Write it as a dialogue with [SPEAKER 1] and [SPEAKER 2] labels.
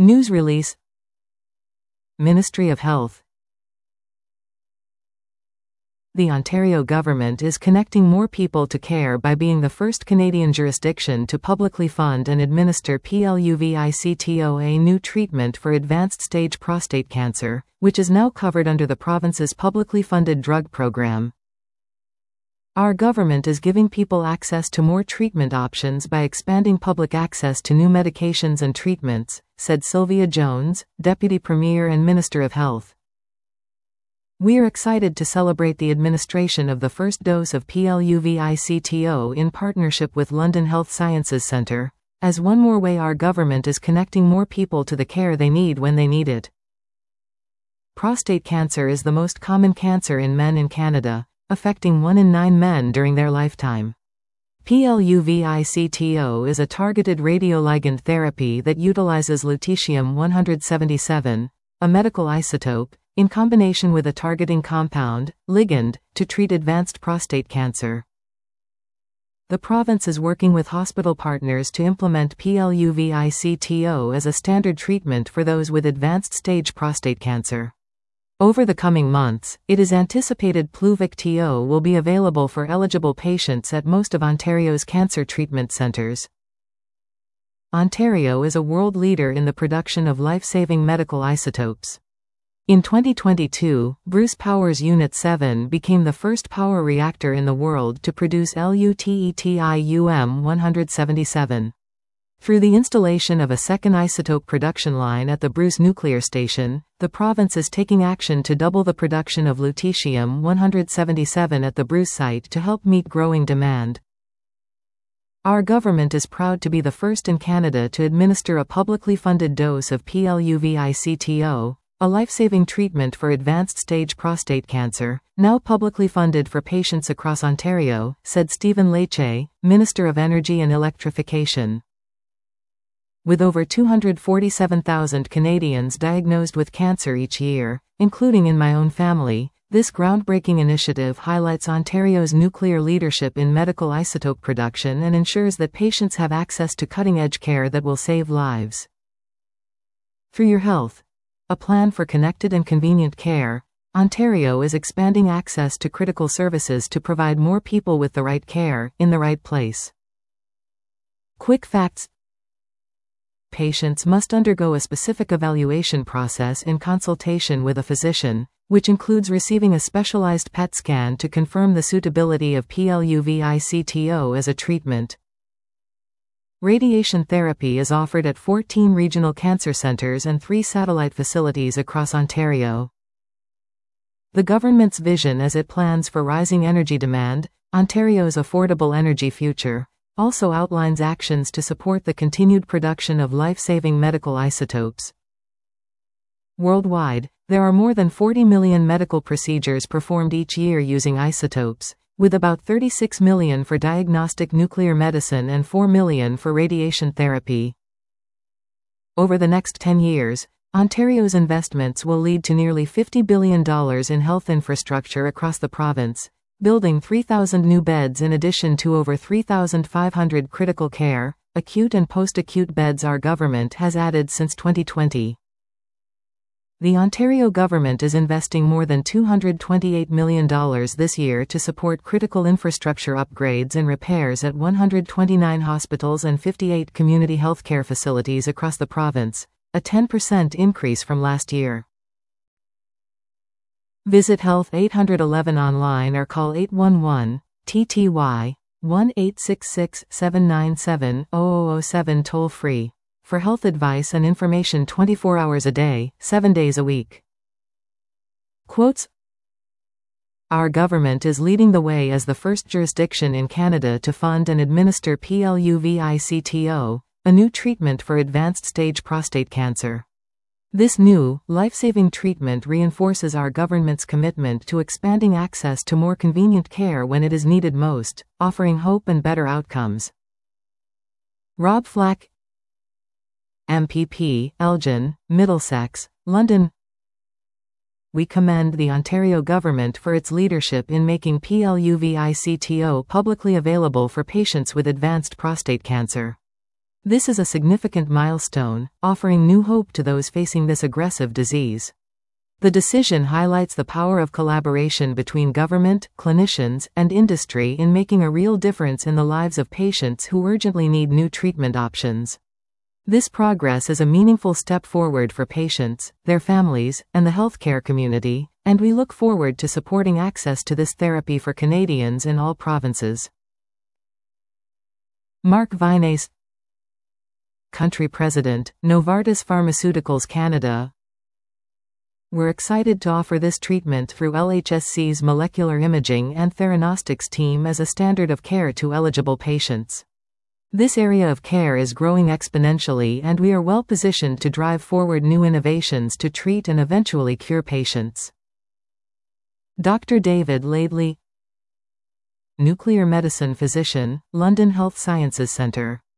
[SPEAKER 1] News release. Ministry of Health. The Ontario government is connecting more people to care by being the first Canadian jurisdiction to publicly fund and administer Pluvicto, a new treatment for advanced stage prostate cancer, which is now covered under the province's publicly funded drug program. Our government is giving people access to more treatment options by expanding public access to new medications and treatments, said Sylvia Jones, Deputy Premier and Minister of Health. We are excited to celebrate the administration of the first dose of Pluvicto in partnership with London Health Sciences Centre, as one more way our government is connecting more people to the care they need when they need it. Prostate cancer is the most common cancer in men in Canada, affecting 1 in 9 men during their lifetime. Pluvicto is a targeted radioligand therapy that utilizes lutetium-177, a medical isotope, in combination with a targeting compound, ligand, to treat advanced prostate cancer. The province is working with hospital partners to implement Pluvicto as a standard treatment for those with advanced stage prostate cancer. Over the coming months, it is anticipated Pluvicto will be available for eligible patients at most of Ontario's cancer treatment centres. Ontario is a world leader in the production of life-saving medical isotopes. In 2022, Bruce Power's Unit 7 became the first power reactor in the world to produce lutetium-177. Through the installation of a second isotope production line at the Bruce Nuclear Station, the province is taking action to double the production of lutetium-177 at the Bruce site to help meet growing demand. Our government is proud to be the first in Canada to administer a publicly funded dose of Pluvicto, a life-saving treatment for advanced stage prostate cancer, now publicly funded for patients across Ontario, said Stephen Lecce, Minister of Energy and Electrification. With over 247,000 Canadians diagnosed with cancer each year, including in my own family, this groundbreaking initiative highlights Ontario's nuclear leadership in medical isotope production and ensures that patients have access to cutting-edge care that will save lives. For your health. A plan for connected and convenient care, Ontario is expanding access to critical services to provide more people with the right care, in the right place. Quick facts. Patients must undergo a specific evaluation process in consultation with a physician, which includes receiving a specialized PET scan to confirm the suitability of Pluvicto as a treatment. Radiation therapy is offered at 14 regional cancer centres and 3 satellite facilities across Ontario. The government's vision as it plans for rising energy demand, Ontario's affordable energy future, also outlines actions to support the continued production of life-saving medical isotopes. Worldwide, there are more than 40 million medical procedures performed each year using isotopes, with about 36 million for diagnostic nuclear medicine and 4 million for radiation therapy. Over the next 10 years, Ontario's investments will lead to nearly $50 billion in health infrastructure across the province, building 3,000 new beds in addition to over 3,500 critical care, acute and post-acute beds our government has added since 2020. The Ontario government is investing more than $228 million this year to support critical infrastructure upgrades and repairs at 129 hospitals and 58 community healthcare facilities across the province, a 10% increase from last year. Visit Health 811 online or call 811-TTY 1-866-797-0007 toll-free for health advice and information 24 hours a day, 7 days a week. Quotes. Our government is leading the way as the first jurisdiction in Canada to fund and administer Pluvicto, a new treatment for advanced stage prostate cancer. This new, life-saving treatment reinforces our government's commitment to expanding access to more convenient care when it is needed most, offering hope and better outcomes. Rob Flack, MPP, Elgin, Middlesex, London. We commend the Ontario government for its leadership in making Pluvicto publicly available for patients with advanced prostate cancer. This is a significant milestone, offering new hope to those facing this aggressive disease. The decision highlights the power of collaboration between government, clinicians, and industry in making a real difference in the lives of patients who urgently need new treatment options. This progress is a meaningful step forward for patients, their families, and the healthcare community, and we look forward to supporting access to this therapy for Canadians in all provinces. Mark Vines, Country President, Novartis Pharmaceuticals Canada. We're excited to offer this treatment through LHSC's molecular imaging and theranostics team as a standard of care to eligible patients. This area of care is growing exponentially, and we are well positioned to drive forward new innovations to treat and eventually cure patients. Dr. David Laidley, Nuclear Medicine Physician, London Health Sciences Centre.